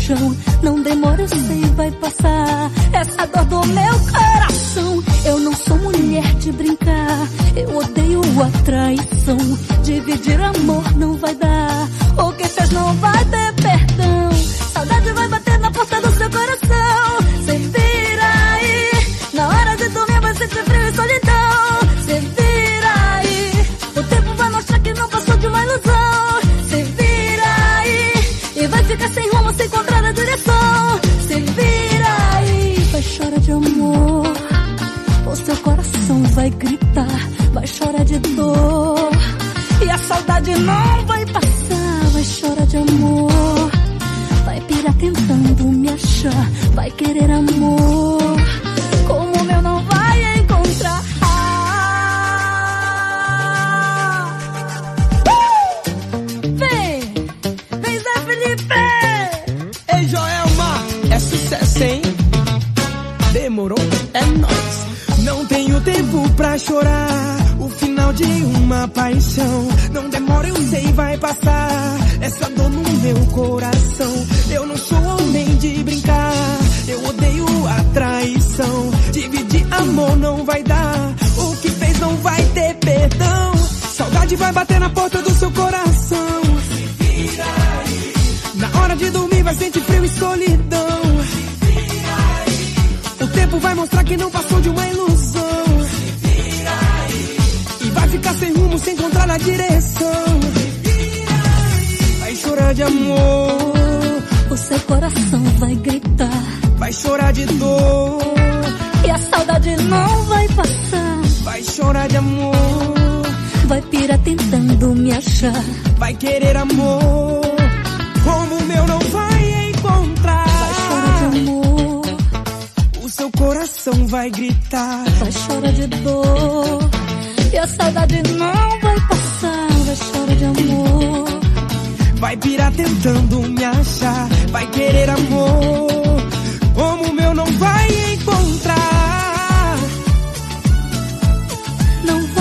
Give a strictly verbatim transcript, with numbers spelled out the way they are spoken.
chão. Não demora, eu sei, vai passar essa dor do meu coração. Eu não sou mulher de brincar, eu odeio a traição. Dividir amor não vai dar, o que fez não vai ter perdão. Saudade vai bater na porta do seu coração. Cê vira aí, na hora de dormir vai sentir frio e solidão. Cê vira aí, o tempo vai mostrar que não passou de uma ilusão. Cê vira aí, e vai ficar sem rumo, sem encontrar a direção. Cê vira aí, vai chorar de amor, o seu coração vai gritar, vai chorar de dor. E a saudade não vai passar, vai chorar de amor, vai pirar tentando me achar, vai querer amor como o meu não vai encontrar. Uh! Vem, vem Zé Felipe. Ei Joelma, é sucesso, hein? Demorou, é nóis. Não tenho tempo pra chorar o final de uma paixão. Não demora, eu sei, vai passar essa dor no meu coração. Eu não sou homem de brincar, eu odeio a traição. Dividir amor não vai dar, o que fez não vai ter perdão. Saudade vai bater na porta do seu coração. Se vira aí, na hora de dormir vai sentir frio e solidão. Se vira aí, o tempo vai mostrar que não passou de uma ilusão. Se vira aí, e vai ficar sem rumo, sem encontrar a direção. Vai chorar de amor, o seu coração vai gritar, vai chorar de dor. E a saudade não vai passar, vai chorar de amor, vai pirar tentando me achar, vai querer amor como o meu não vai encontrar. Vai chorar de amor, o seu coração vai gritar, vai chorar de dor. E a saudade não vai passar, vai chorar de amor, vai pirar tentando me achar, vai querer amor como o meu não vai encontrar. Não vai